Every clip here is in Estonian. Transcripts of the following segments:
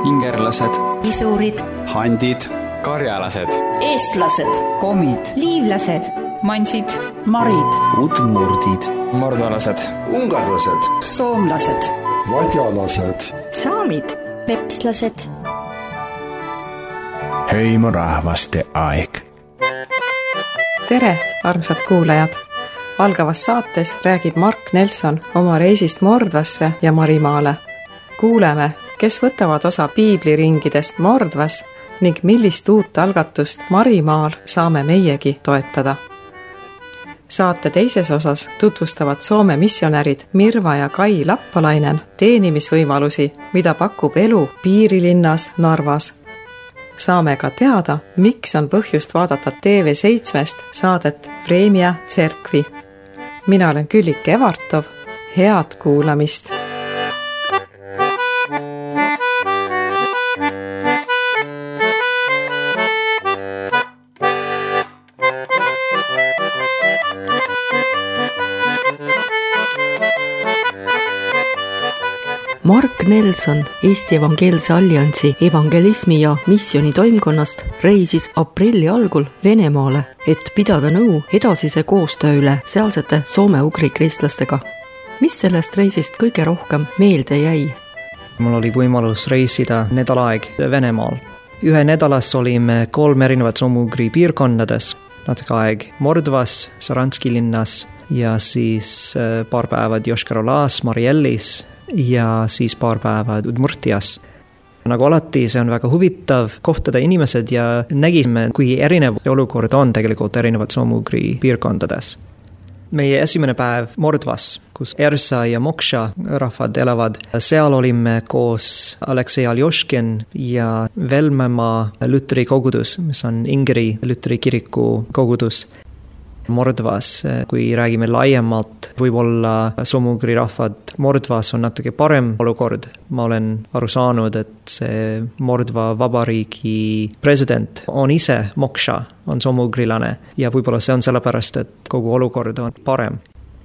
ingerlased, isurid, handid, karjalased, eestlased, komid, liivlased, mansid, marid, udmurdid, mordvalased, ungarlased, soomlased, vadjalased, saamid, vepslased. hõimurahvaste aeg. Tere, armsad kuulajad! Algavas saates räägib Mark Nelson oma reisist Mordvasse ja Marimaale. Kuuleme, kes võtavad osa piibliringidest Mordvas ning millist uut algatust Marimaal saame meiegi toetada. Saate teises osas tutvustavad Soome missionärid Mirva ja Kai Lappalainen teenimisvõimalusi, mida pakub elu piirilinnas Narvas. Saame ka teada, miks on põhjust vaadata TV7 saadet Vremja Tserkvi. Mina olen Küllike Evartov. Head kuulamist! Mark Nelson Eesti Evangeelse Alliansi evangelismi ja missiooni toimkonnast reisis aprilli algul Venemaale, et pidada nõu edasise koostöö üle sealsete soome-ugri kristlastega. Mis sellest reisist kõige rohkem meelde jäi? Mul oli võimalus reisida nädal aeg Venemaal. Ühe nädalas olime 3 erinevat soome-ugri piirkondades, natuke aeg Mordvas, Saranski linnas ja siis paar päevad Joškar-Olas, Mariellis ja siis paar päevad Udmurtias. Nagu alati, see on väga huvitav kohtada inimesed ja nägisime, kui erinev olukord on tegelikult erinevad soome-ugri piirkondades. Meie esimene päev Mordvas, kus Ersa ja Mokša rahvad elavad, seal olime koos Aleksei Aljoškin ja Velmemaa Lüteri kogudus, mis on Ingeri Lüteri kiriku kogudus. Mordvas, kui räägime laiemalt, võib-olla soome-ugri rahvad Mordvas on natuke parem olukord. Ma olen aru saanud, et see Mordva vabariigi president on ise Mokša, on soome-ugrilane ja võib-olla see on sellepärast, et kogu olukord on parem.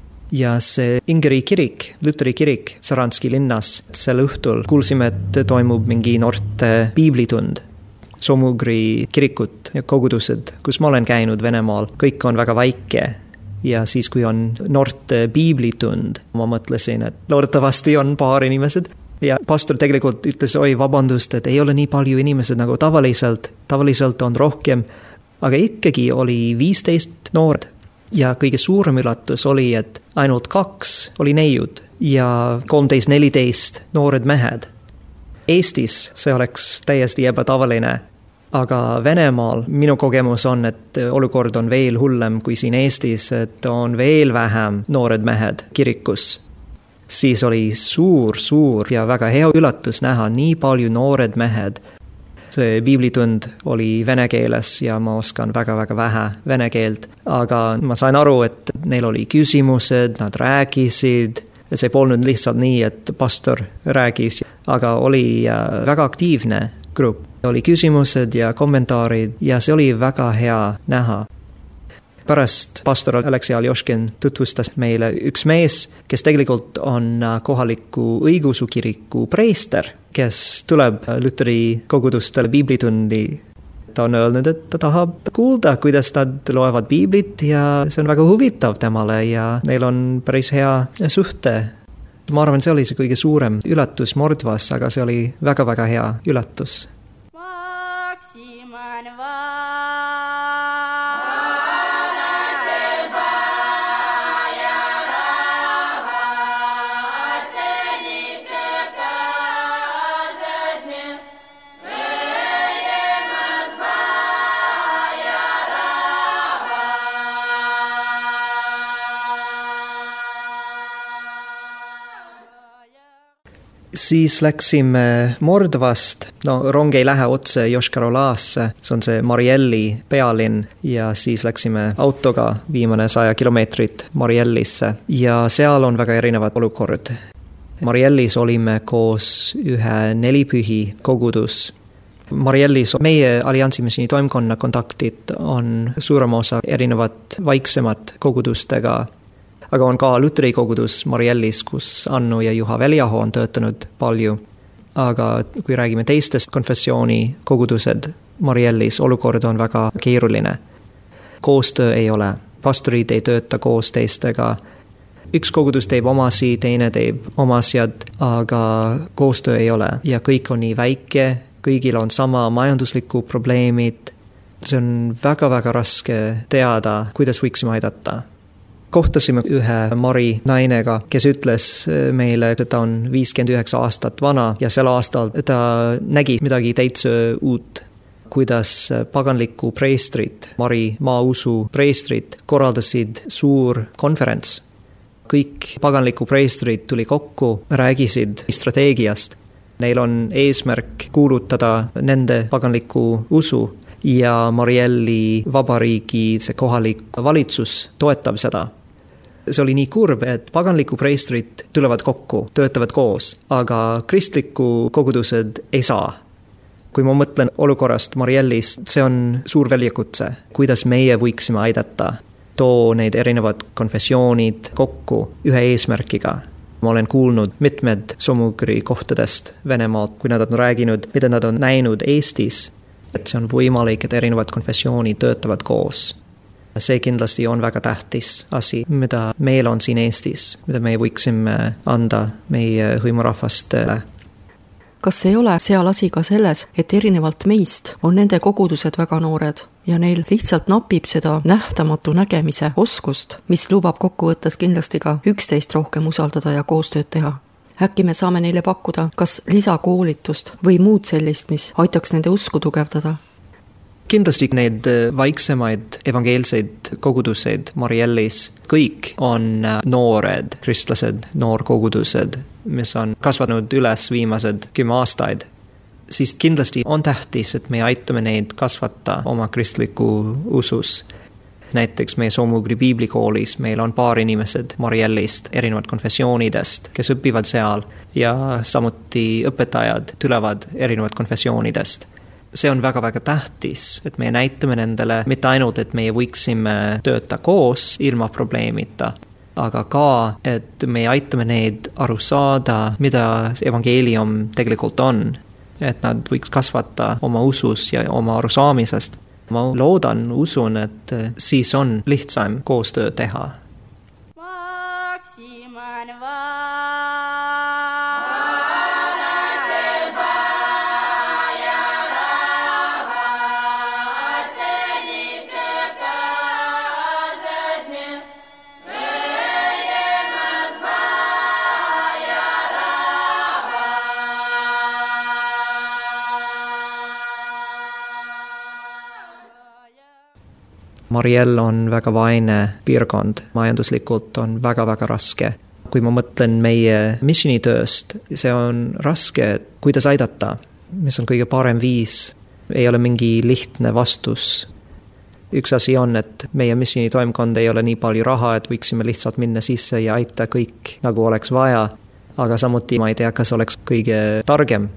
Ja see Ingeri kirik, Lüteri kirik Saranski linnas, sel õhtul kuulsime, et toimub mingi noorte piiblitund. Soome-ugri kirikut ja kogudused, kus ma olen käinud Venemaal, kõik on väga väike ja siis kui on noorte piiblitund, ma mõtlesin, et loodetavasti on paar inimesed ja pastor tegelikult ütles, oi vabandust, et ei ole nii palju inimesed nagu tavaliselt on rohkem, aga ikkagi oli 15 noored ja kõige suurem üllatus oli, et ainult 2 oli neiud ja 13-14 noored mehed. Eestis see oleks täiesti ebatavaline, aga Venemaal minu kogemus on, et olukord on veel hullem kui siin Eestis, et on veel vähem noored mehed kirikus. Siis oli suur ja väga hea üllatus näha nii palju noored mehed. See piiblitund oli vene keeles ja ma oskan väga vähe vene keelt, aga ma sain aru, et neil oli küsimused, nad rääkisid. See polnud lihtsalt nii, et pastor räägis, aga oli väga aktiivne grupp. Oli küsimused ja kommentaarid ja see oli väga hea näha. Pärast pastor Aleksei Aljoškin tutvustas meile üks mees, kes tegelikult on kohaliku õigusukiriku preester, kes tuleb Lüteri kogudustele piiblitundi. Ta on öelnud, et ta tahab kuulda, kuidas nad loevad piiblit ja see on väga huvitav temale ja neil on päris hea suhte. Ma arvan, see oli see kõige suurem üllatus Mordvas, aga see oli väga hea üllatus. Siis läksime Mordvast, rong ei lähe otse Joškar-Olasse, see on see Marielli pealinn ja siis läksime autoga viimane 100 kilomeetrit Mariellisse ja seal on väga erinevad olukord. Mariellis olime koos ühe nelipühi kogudus. Mariellis meie alliansi missiooni toimkonna kontaktid on suurem osa erinevat vaiksemat kogudustega, aga on ka Lüteri kogudus Mariellis, kus Annu ja Juha Veljaho on töötanud palju. aga kui räägime teistest konfessiooni kogudused, Mariellis olukord on väga keeruline. Koostöö ei ole, pastorid ei tööta koos teistega. Üks kogudus teeb omasi, teine teeb omasjad, aga koostöö ei ole ja kõik on nii väike, kõigil on sama majandusliku probleemid. See on väga-väga raske teada, kuidas võiksime aidata. Kohtasime ühe Mari nainega, kes ütles meile, et ta on 59 aastat vana ja sel aastal ta nägi midagi täitsa uut, kuidas paganliku preestrid, Mari maausu preestrid korraldasid suur konverents. Kõik paganliku preestrid tuli kokku, räägisid strateegiast. Neil on eesmärk kuulutada nende paganliku usu ja Marielli vabariigi see kohalik valitsus toetab seda. See oli nii kurb, et paganliku preestrid tulevad kokku, töötavad koos, aga kristliku kogudused ei saa. Kui ma mõtlen olukorrast Mariellis, see on suur väljakutse, kuidas meie võiksime aidata. Too neid erinevad konfessioonid kokku ühe eesmärkiga. Ma olen kuulnud mitmed Somugri kohtadest Venemaalt, kui nad on rääginud, mida nad on näinud Eestis, et see on võimalik, et erinevad konfessioonid töötavad koos. See kindlasti on väga tähtis asi, mida meil on siin Eestis, mida me võiksime anda meie hõimurahvastele. Kas ei ole seal asi ka selles, et erinevalt meist on nende kogudused väga noored ja neil lihtsalt napib seda nähtamatu nägemise oskust, mis lubab kokkuvõttes kindlasti ka üksteist rohkem usaldada ja koostööd teha? Äkki me saame neile pakkuda kas lisakoolitust või muud sellist, mis aitaks nende usku tugevdada? Kindlasti need vaiksemaid evangeelseid koguduseid Mariellis, kõik on noored kristlased, noorkogudused, mis on kasvanud üles viimased 10 aastaid. Siis kindlasti on tähtis, et me aitame neid kasvata oma kristliku usus. Näiteks meie Somugri piiblikoolis meil on paar inimesed Mariellist, erinevad konfessioonidest, kes õpivad seal ja samuti õpetajad tulevad erinevad konfessioonidest. See on väga-väga tähtis, et me näitame nendele mitte ainult, et meie võiksime tööta koos ilma probleemita, aga ka, et me aitame neid aru saada, mida evangeelium tegelikult on, et nad võiks kasvata oma usus ja oma arusaamisest. Ma loodan, usun, et siis on lihtsam koostöö teha. Mariell on väga vaene piirkond, majanduslikult on väga-väga raske. Kui ma mõtlen meie missionitööst, see on raske, kuidas aidata, mis on kõige parem viis, ei ole mingi lihtne vastus. Üks asi on, et meie missionitoimkond ei ole nii palju raha, et võiksime lihtsalt minna sisse ja aita kõik, nagu oleks vaja, aga samuti ma ei tea, kas oleks kõige targem.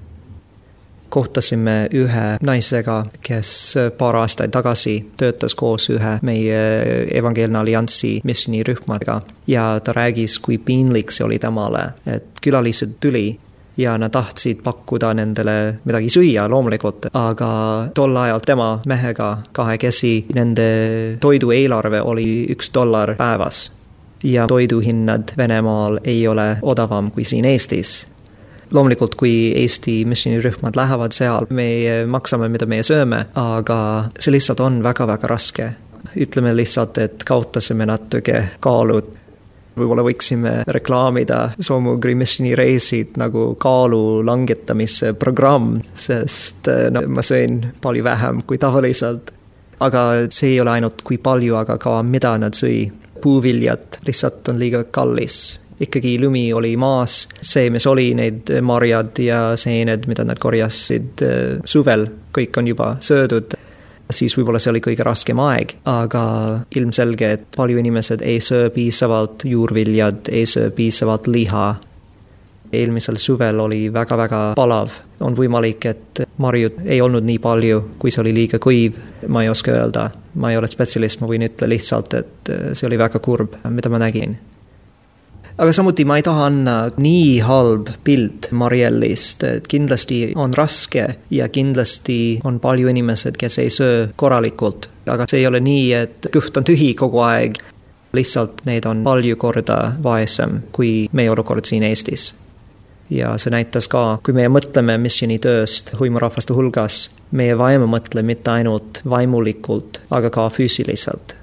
Kohtasime ühe naisega, kes paar aastaid tagasi töötas koos ühe meie Evangeelne Alliansi missionirühmadega ja ta räägis, kui piinlik see oli temale, et külalised tuli ja nad tahtsid pakkuda nendele midagi süüa loomulikult, aga tol ajal tema mehega kahekesi nende toidu eelarve oli $1 päevas ja toiduhinnad Venemaal ei ole odavam kui siin Eestis. Loomulikult, kui Eesti missionirühmad lähevad seal, me maksame, mida me sööme, aga see lihtsalt on väga-väga raske. Ütleme lihtsalt, et kaotasime natuke kaalud. Võib-olla võiksime reklaamida Somugri missionireisid nagu kaalu langetamise programm, sest ma söön palju vähem kui tavaliselt. Aga see ei ole ainult kui palju, aga ka mida nad sõi. Puuviljad lihtsalt on liiga kallis. Ikkagi lumi oli maas, see, mis oli need marjad ja seened, mida nad korjasid suvel, kõik on juba söödud. Siis võib-olla see oli kõige raskem aeg, aga ilmselge, et palju inimesed ei söö piisavalt juurviljad, ei söö piisavalt liha. Eelmisel suvel oli väga-väga palav. On võimalik, et marjud ei olnud nii palju, kui see oli liiga kuiv. Ma ei oska öelda, ma ei ole spetsialist, ma võin ütle lihtsalt, et see oli väga kurb, mida ma nägin. Aga samuti ma ei taha anna nii halb pilt Mariellist, et kindlasti on raske ja kindlasti on palju inimesed, kes ei söö korralikult. Aga see ei ole nii, et kõht on tühi kogu aeg. Lihtsalt need on palju korda vaesem kui meie olukord siin Eestis. Ja see näitas ka, kui me mõtleme missiooni tööst huimarahvaste hulgas, meie vaima mõtle mitte ainult vaimulikult, aga ka füüsiliselt.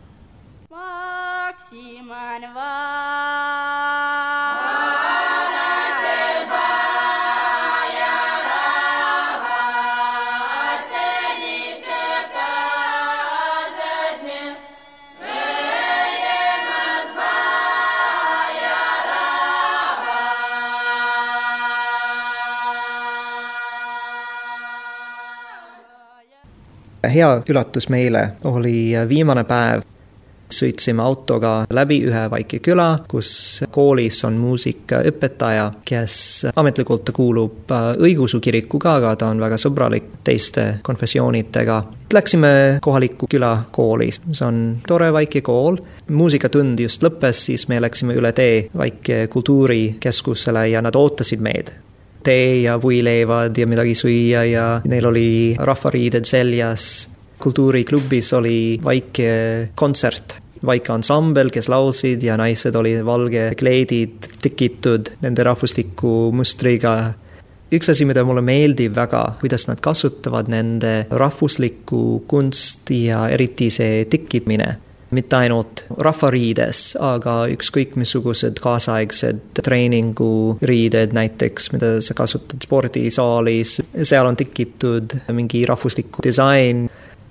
Hea üllatus meile oli viimane päev. Sõitsime autoga läbi ühe väike küla, kus koolis on muusikaõpetaja, kes ametlikult kuulub õigeusu kirikuga, aga ta on väga sõbralik teiste konfessioonidega. Läksime kohaliku küla kooli. See on tore väike kool. Muusikatund just lõppes, siis me läksime üle tee väike kultuurikeskusele ja nad ootasid meid. Tee ja võileivad ja midagi süüa ja neil oli rahvariided seljas. Kultuuriklubis oli väike kontsert, väike ansambel, kes laulsid ja naised oli valge kleedid tikitud nende rahvusliku mustriga. Üks asi, mida mulle meeldib väga, kuidas nad kasutavad nende rahvuslikku kunsti ja eriti see tikitmine. Mitte ainult rahvariides, aga ükskõik missugused kaasaegsed treeninguriided näiteks, mida sa kasutad spordisaalis. Seal on tikitud mingi rahvusliku disain.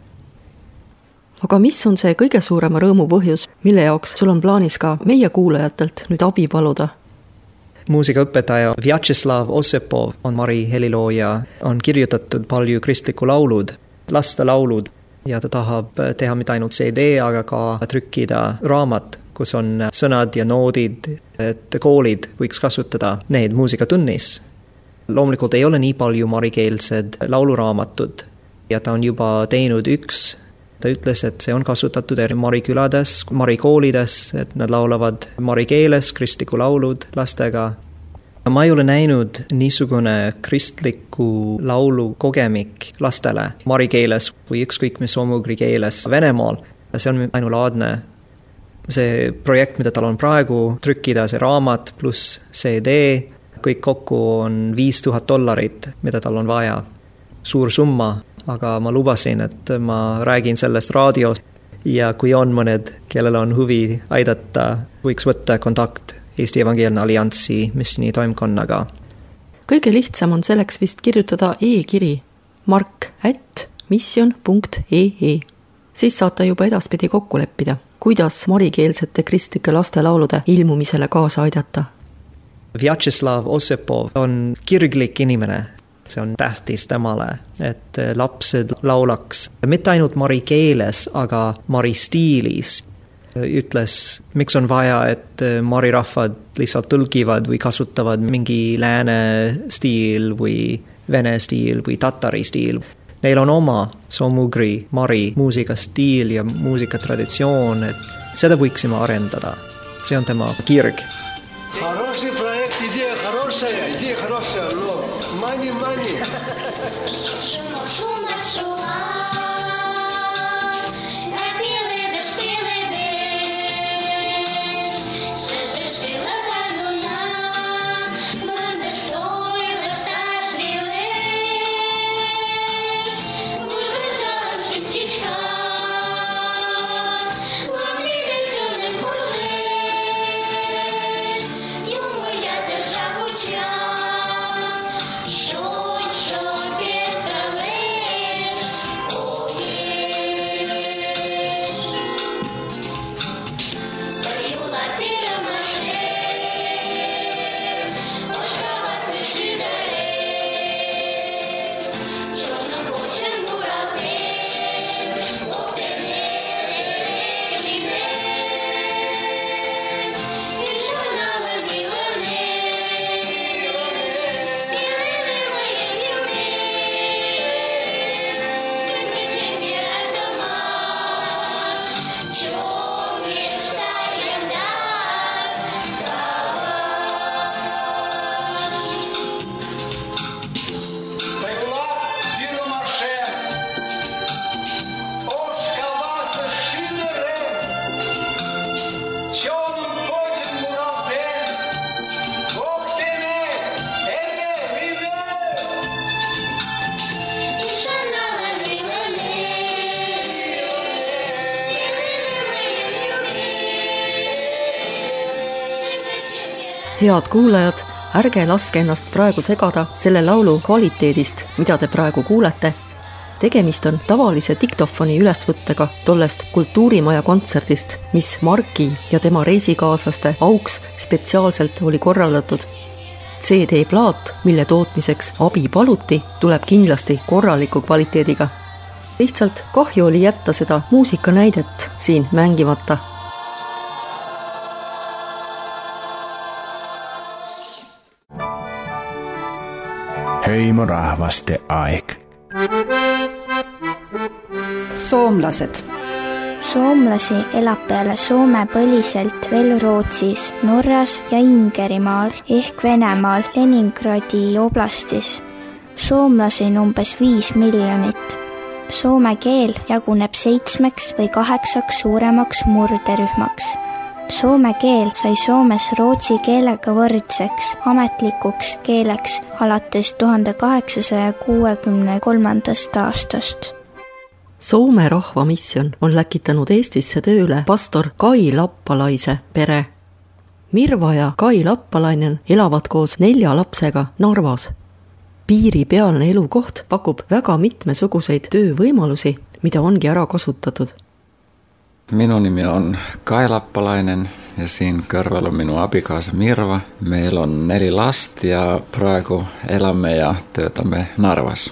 Aga mis on see kõige suurema rõõmu põhjus, mille jaoks sul on plaanis ka meie kuulajatelt nüüd abi paluda? Muusikaõpetaja Vjatšeslav Osepov on Mari helilooja, on kirjutatud palju kristlikku laulud, laste laulud. Ja ta tahab teha mitte ainult CD, aga ka trükkida raamat, kus on sõnad ja noodid, et koolid võiks kasutada need muusikatunnis. Loomulikult ei ole nii palju marikeelsed lauluraamatud ja ta on juba teinud üks. Ta ütles, et see on kasutatud Mari külades, Mari koolides, et nad laulavad mari keeles kristliku laulud lastega. Ma ei ole näinud niisugune kristliku laulu kogemik lastele mari keeles või ükskõik mis omugri keeles Venemaal. See on ainulaadne. See projekt, mida tal on praegu, trükkida see raamat pluss CD, kõik kokku on $5,000, mida tal on vaja. Suur summa, aga ma lubasin, et ma räägin sellest raadios ja kui on mõned, kellel on huvi aidata, võiks võtta kontakt Eesti Evangeelne Alliansi missiooni toimkonnaga. Kõige lihtsam on selleks vist kirjutada e-kiri mark@mission.ee. Siis saate juba edaspidi kokku leppida, kuidas marikeelsete kristlike laste laulude ilmumisele kaasa aidata. Vjatšeslav Osepov on kirglik inimene. See on tähtis temale, et lapsed laulaks mitte ainult mari keeles, aga mari stiilis. Ütles, miks on vaja, et mari rahvad lihtsalt tõlgivad või kasutavad mingi lääne stiil või vene stiil või tatari stiil. Neil on oma somugri mari muusikastiil ja muusikatraditsioon, et seda võiksime arendada. See on tema kirg. Хороший проект, идея хорошая, но money. head kuulajad, ärge laske ennast praegu segada selle laulu kvaliteedist, mida te praegu kuulete. Tegemist on tavalise diktofoni ülesvõttega tollest kultuurimaja kontserdist, mis Marki ja tema reisikaaslaste auks spetsiaalselt oli korraldatud. CD-plaat, mille tootmiseks abi paluti, tuleb kindlasti korraliku kvaliteediga. Lihtsalt kahju oli jätta seda muusikanäidet siin mängimata. Heimorahvaste aeg. Soomlased. Soomlasi elab peale Soome põliselt veel Rootsis, Norras ja Ingerimaal ehk Venemaal Leningradi oblastis. Soomlasi on umbes 5 miljonit. Soome keel jaguneb 7 või 8 suuremaks murderühmaks. Soome keel sai Soomes rootsi keelega võrdseks ametlikuks keeleks alates 1863. aastast. Soome rahvamisjon on läkitanud Eestisse tööle pastor Kai Lappalaise pere. Mirva ja Kai Lappalainen elavad koos 4 lapsega Narvas. Piiripealne elukoht pakub väga mitmesuguseid töövõimalusi, mida ongi ära kasutatud. Minu nimi on Kai Lappalainen ja siin kõrval on minu abikaasa Mirva. Meil on 4 last ja praegu elame ja töötame Narvas.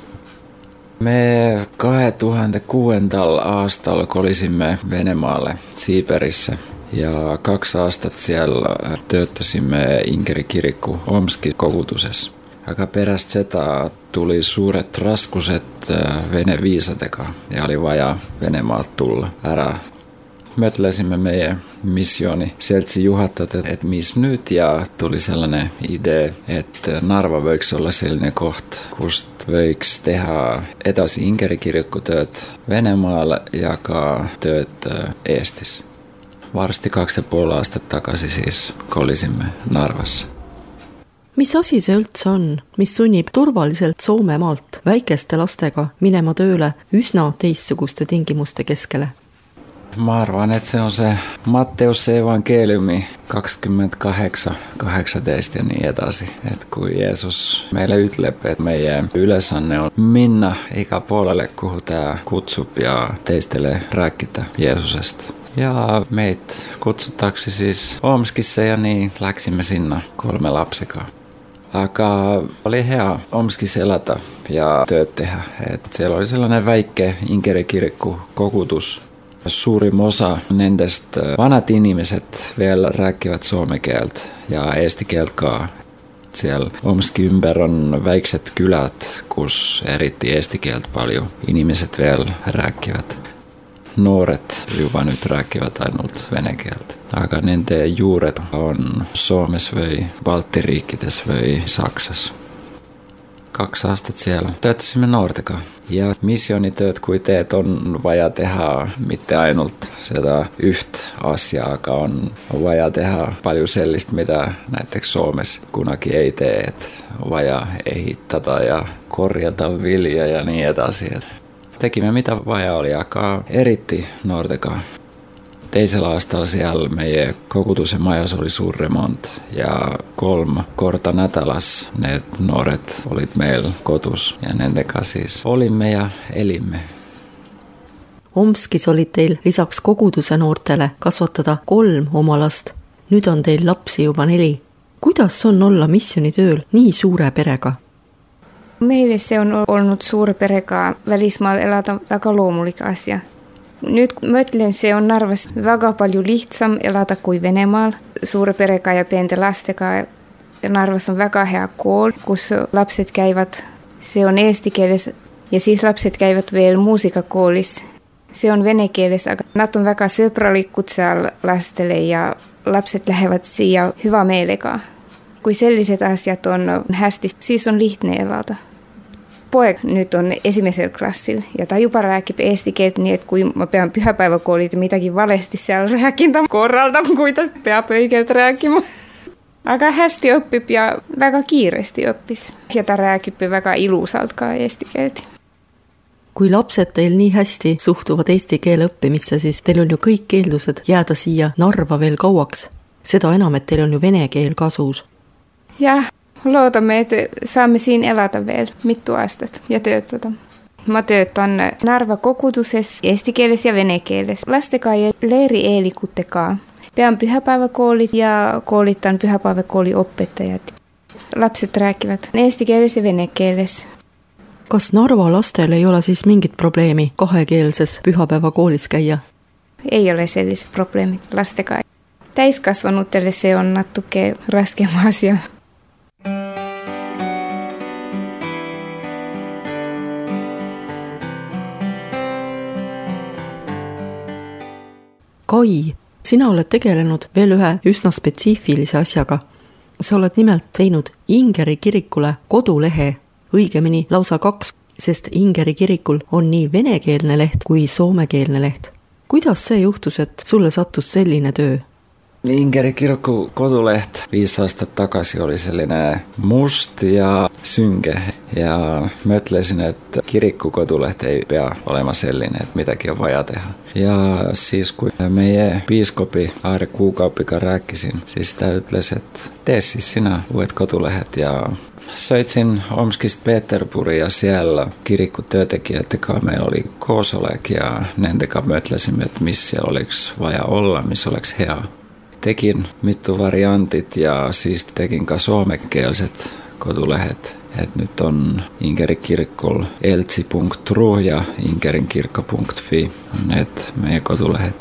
Me 2006. aastal kolisime Venemaale Siiberisse ja 2 aastat siellä töötasime Inkeri kiriku Omski koguduses. Aga pärast seda tuli suuret raskused Vene viisadega ja oli vaja Venemaalt tulla ära. Mõtlesime meie missiooni seltsi juhatada, et mis nüüd ja tuli sellainen idee, et Narva võiks olla selline koht, kust võiks teha edasi Inkeri kiriku tööd Venemaal ja ka tööd Eestis. Varsti 2,5 aastat tagasi siis kolisime Narvasse. Mis asi see üldse on, mis sunnib turvaliselt Soomemaalt väikeste lastega minema tööle üsna teistsuguste tingimuste keskele? Ma arvan, et see on see Matteuse evangeeliumi 28:18 ja nii edasi. Et kui Jeesus meile ütleb, et meie ülesanne on minna iga poolele, kuhu ta kutsub ja teistele rääkida Jeesusest. Ja meid kutsutakse siis Omskisse ja nii läksime sinna 3 lapsega. Aga oli hea Omskis elada ja tööd teha, et seal oli sellainen väike Inkeri kiriku kogudus. Suurim osa nendest vanat inimeset veel rääkivad soome keelt ja eesti keelt ka. Siellä Omski ymber on väikset kylät, kus eriti eesti keelt paljon inimeset veel rääkivat. Nooret juba nyt rääkivät ainult vene keeltä. Aga nende juuret on Suomessa või Balti riikides või Saksas. 2 aastat siellä töötasimme noortega. Ja missionitööt kui teet on vaja teha mitte ainult seda yht asiaa, aga on vaja teha paljon sellist, mitä näiteks Suomessa kunagi ei tee. Et vaja ehittää ja korjata vilja ja niin edasi. Tekimme mitä vaja oli, aga eriti noortega. Teisellä aastalla siellä meidän kogutuksen majas oli suur remont ja 3 korta nädalas need nooret olit meillä kotus ja nendega siis olimme ja elimme. Omskis oli teil lisaks koguduse noortele kasvatada 3 oma last. Nüüd on teil lapsi juba 4. Kuidas on olla missionitööl nii suure perega? Meille se on ollut suure perega välismaal elada väga loomulik asia. Nyt mõtlen, se on Narvas väga palju lihtsam elada kui Venemaal. Suure perega ja piente lastega. Narvas on väga hea kool, kus lapsed käivad. Se on eesti keeles ja siis lapsed käivad veel muusikakoolis. Se on vene keeles, aga nad on väga sõbralikud seal lastele ja lapsed lähevad siia hyvä meelega. Kui sellised asjad on hästi, siis on lihtne elada. Poeg nüüd on 1. klassil ja ta juba räägib eesti keelt, nii et kui ma pean pühapäevakoolid midagi valesti seal rääkida, korraldab, kuidas peab õigelt rääkima. Aga hästi õpib ja väga kiiresti õppis. Ja ta räägib väga ilusalt ka eesti keelt. Kui lapsed teil nii hästi suhtuvad eesti keele õppimisse, siis teil on ju kõik keeldused jääda siia Narva veel kauaks. Seda enam, et teil on ju vene keel ka suus. Ja luotamme, että saamme siinä elata vielä mittu astet ja töötada. Mä töötan Narva kokutuses eesti-keeles ja vene-keeles. Lastekaa ja leiri-eelikuttekaa. Pean pyhäpäiväkoolit ja koolitan pyhäpäiväkooliopettajat. Lapset rääkivät eesti-keeles ja vene-keeles. Kas Narva lastel ei ole siis mingit probleemi kahekeelses pühapäevakoolis käia? Ei ole selliset probleemit lastekaa. Täiskasvanutelle se on natuke raskema asia. Kai, sina oled tegelenud veel ühe üsna spetsiifilise asjaga. Sa oled nimelt teinud Ingeri kirikule kodulehe, õigemini lausa 2, sest Ingeri kirikul on nii venekeelne leht kui soomekeelne leht. Kuidas see juhtus, et sulle sattus selline töö? Ingeri kiriku koduleht 5 aastat tagasi oli selline must ja synge ja mõtlesin, et kiriku koduleht ei pea olema selline, et midagi on vaja teha. Ja siis kui meie piiskopi Aare Kuukaupiga rääkisin, siis ta ütles, et tee siis sina uued kodulehed ja sõitsin Omskist Peterburi ja siellä kiriku töötekijätega meil oli koosolek ja nendega mõtlesime, et mis seal oleks vaja olla, mis oleks hea. Tegin mitu variantit ja siis tegin ka soomekeelset kodulehet. Et nyt on Ingeri kirkul eltsi.ru ja inkerinkirkko.fi on need meie kodulehet.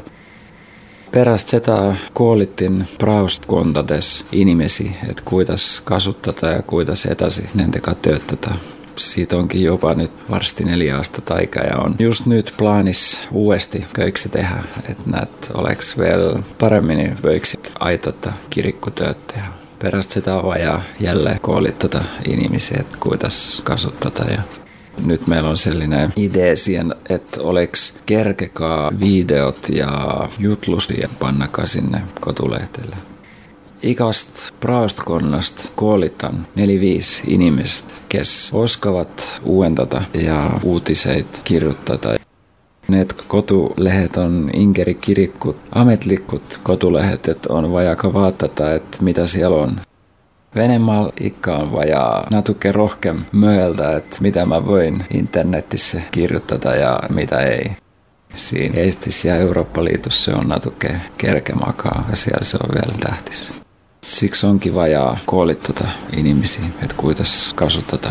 Pärast seda koolitin praostkondades inimesi, et kuidas kasutada ja kuidas edasi nendega töötada. Siitä onkin jopa nyt varsti 4 aastat aika ja on just nyt plaanis uuesti köiksi tehdä, että näet oleks veel paremmin võiksid aitata kirikkutööt tehdä. Pärast sitä vaja jälleen koolittada inimisiä, että kuidas kasutada ja nyt meillä on sellainen idea siihen, että oleks kerkekaa videot ja jutlustia pannakaan sinne kotulehtelle. Igast praostkonnast koolitan 4-5 inimistä, kes oskavat uuendada ja uutiseid kirjutada. Need kotulehet on Ingeri kirikut, ametlikut kotulehet, että on vaja ka vaatata, että mitä siellä on. Venemaal ikka on vaja natuke rohkem mõelda, että mitä mä voin internetissä kirjoittaa ja mitä ei. Siinä Eestis ja Eurooppa-liitossa se on natuke kerkemakaa ja siellä se on vielä tähtis. Siksi onkin vaja koolittaa inimisiä, että kuidas kasuttaa.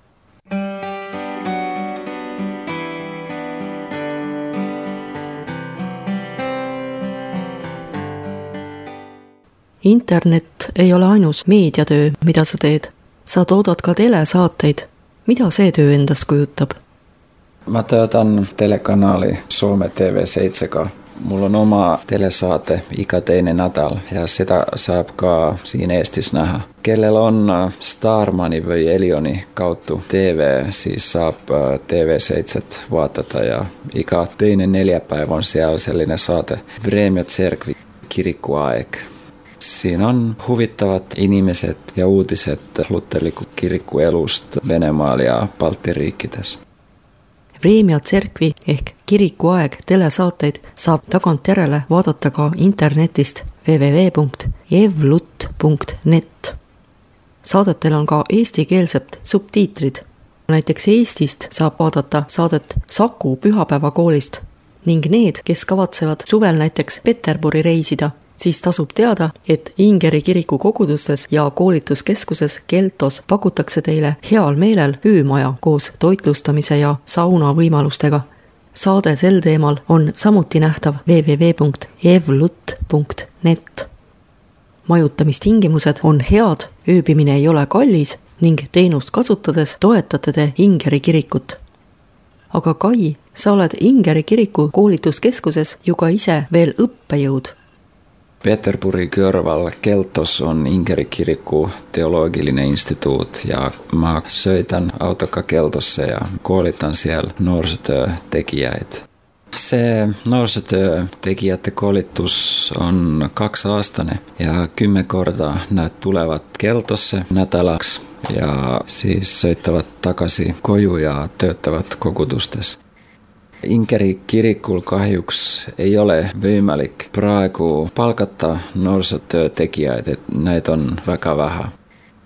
Internet ei ole ainus meediatöö, mida sa teed. Sa toodad ka telesaateid. Mida see töö endast kujutab? Mä töötan telekanaali Soome TV7. Mulla on oma telesaate ikä teinen nädal ja sitä saab ka siin Eestis nähdä. Kellel on Starmani või Elioni kauttu TV, siis saab TV7 vaatata ja ikä teinen 4 päivä on siellä sellainen saate Vremja Tserkvi kirikkuaeg. Siinä on huvittavat inimiset ja uutiset luterilikku kirikkuelust Venemaal ja Baltiriikides. Vremja Tserkvi ehk kirikuaeg telesaateid saab tagantjärele vaadata ka internetist www.evlut.net. Saadetel on ka eestikeelset subtiitrid. Näiteks Eestist saab vaadata saadet Saku pühapäevakoolist ning need, kes kavatsevad suvel näiteks Peterburi reisida, siis tasub teada, et Ingeri kiriku kogudustes ja koolituskeskuses Keltos pakutakse teile heal meelel öömaja koos toitlustamise ja sauna võimalustega. Saade sel teemal on samuti nähtav www.evlut.net. Majutamistingimused on head, ööbimine ei ole kallis ning teenust kasutades toetate te Ingeri kirikut. Aga Kai, sa oled Ingeri kiriku koolituskeskuses ju ka ise veel õppejõud. Peterburi kõrval Keltos on Ingeri kiriku teologilinen instituut ja mä söitän autoka Keltossa ja koolitan siellä nuorisotyötekijäitä. Se nuorisotyötekijätte koolitus on 2-aastane ja 10 korda näet tulevat Keltossa nätäläksi ja siis söittävät takaisin koju ja tööttävät kokutustessa. Ingeri kirikul kahjuks ei ole võimalik praegu palkata nuorisotyötekijäid, et näitä on väga vähe.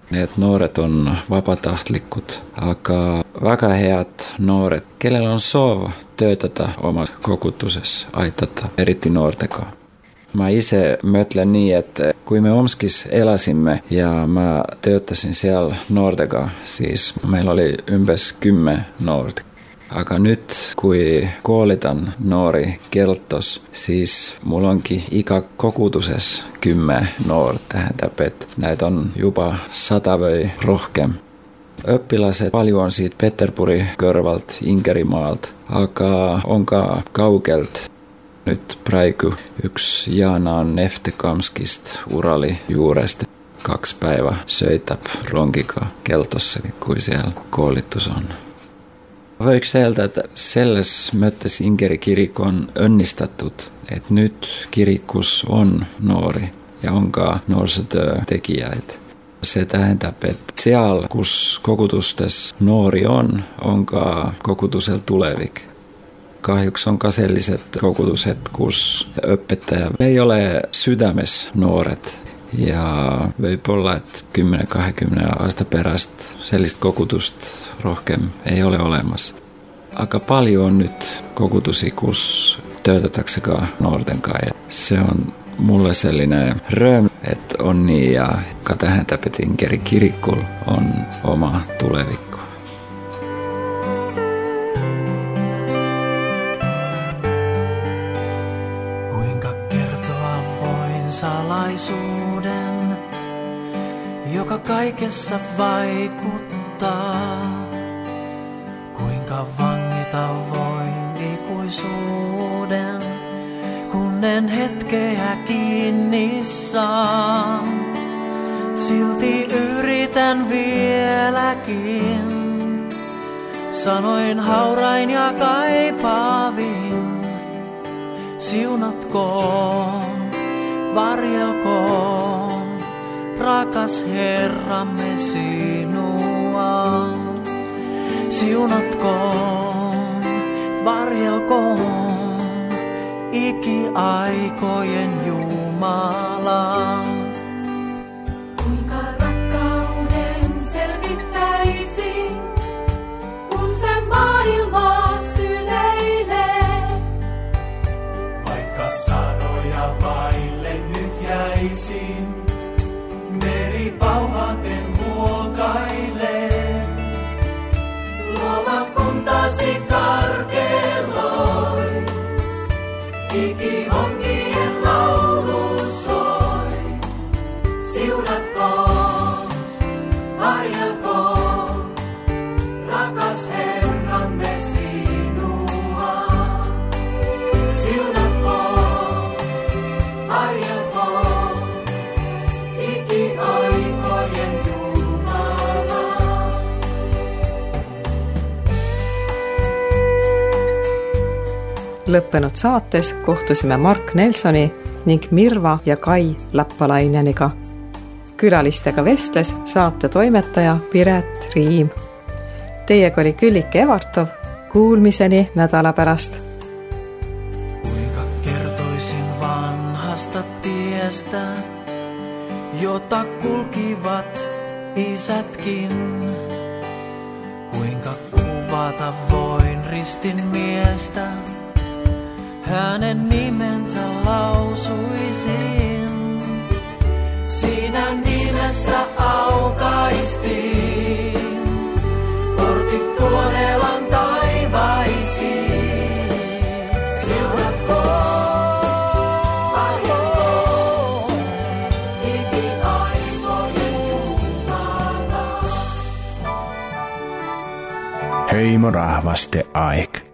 Need nuoret on vapatahtlikkut, aga väga head noored, kellel on soov töötada oma kogutuses, aitata eriti noortega. Ma ise mõtlen nii, et kui me Omskis elasime ja ma töötasin seal noortega, siis meil oli umbes 10 noort. Aga nüüd, kui koolitan noori Keltos, siis mul ongi iga koguduses 10 noort, tähendab, et need on juba 100 või rohkem. Õpilased palju on siit Peterburi kõrvalt, Ingerimaalt, aga on ka kaugelt. Nüüd praegu üks Jana on Neftekamskist Urali juurest 2 päeva sõitab rongiga Keltosse, kui seal koolitus on. Võiks öelda, et selles mõttes Ingeri kirik on õnnistatud, et nüüd kirikus on noori ja on ka noorsootöö tegijaid. See tähendab, et seal, kus kogudustes noori on ka kogudusel tulevik. Kahjuks on ka sellised kogudused, kus õpetaja ei ole südames noored ja võib-olla, et 10-20 aasta pärast sellist kogudust rohkem ei ole olemas. Aga palju on nüüd kogudusi, kus töötatakse ka noortenga ja see on mulle selline rõõm, et on nii ja ka tähendab, et Ingeri kirikul on oma tulevikku. Salaisuuden, joka kaikessa vaikuttaa. Kuinka vangita voin ikuisuuden, kun en hetkeä kiinni saa. Silti yritän vieläkin, sanoin haurain ja kaipaavin. Siunatkoon. Varjelkoon, rakas Herramme sinua. Siunatkoon, varjelkoon, ikiaikojen Jumala. Kuinka rakkauden selvittäisi, kun se maailmaa syleilee. Vaikka sanoja vaille nyt jäisin, meri pauhaten huokailee. Luova kuntasi karkeloi, ikiongien laulu soi. Siunatkoon, varjelkoon, rakas Herramme sinua. Siunatkoon, varjelkoon, ikiaikojen Jumala. Lõppenud saates kohtusime Mark Nelsoni ning Mirva ja Kai Lappalaineniga. Külalistega vestles saate toimetaja Piret Riim. Teiega oli Küllike Evartov. Kuulmiseni nädala pärast. Kuinka kertoisin vanhasta tiestä, jota kulkivat isätkin. Kuinka kuvata voin ristin miestä, hänen nimensä lausuisin. Siinä nimessä aukaistiin portit tuonelan taivaisiin. Siunatkoon, varjelkoon, ikiaikojen Jumala. Heimo rahvaste aik.